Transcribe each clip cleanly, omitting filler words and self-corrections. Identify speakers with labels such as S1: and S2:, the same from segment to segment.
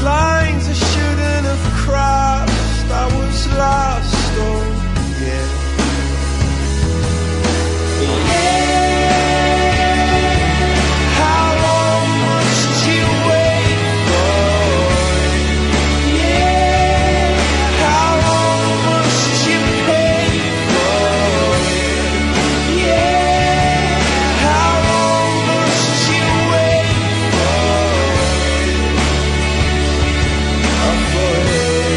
S1: lines I shouldn't have crossed. I was lost, oh yeah. How long must you wait for? Yeah. How long must you pay for it? Yeah. How long must you wait for it?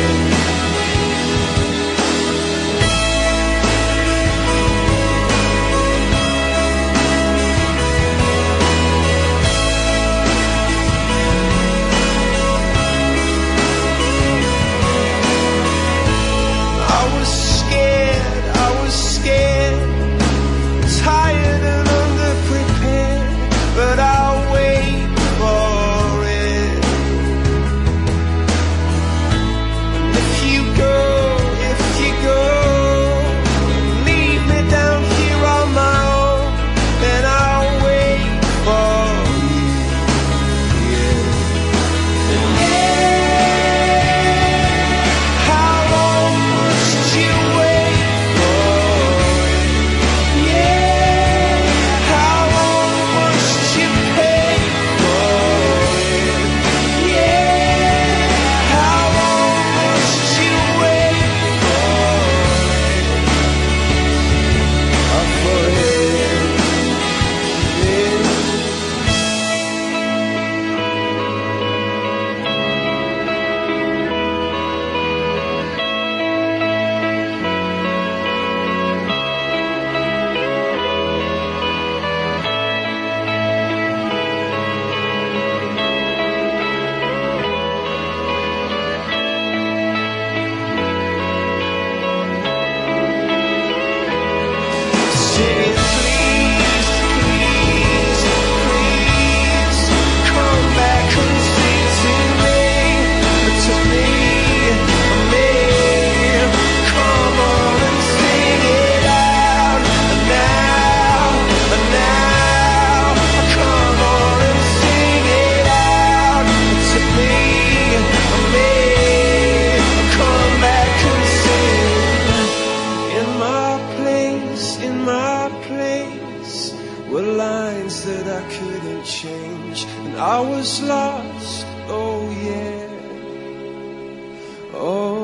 S1: I was scared, tired and underprepared, but I'll wait for it. If you go, leave me down here on my own, then I'll wait for you, yeah. How long must you wait for it? Yeah. How long must you pay for it? Yeah. How long must you wait for it? Singing, please, please, please, come back and sing to me, come on and sing it out, now, come on and sing it out, to me, come back and sing. In my place were lines that I couldn't change, and I was lost, oh yeah, oh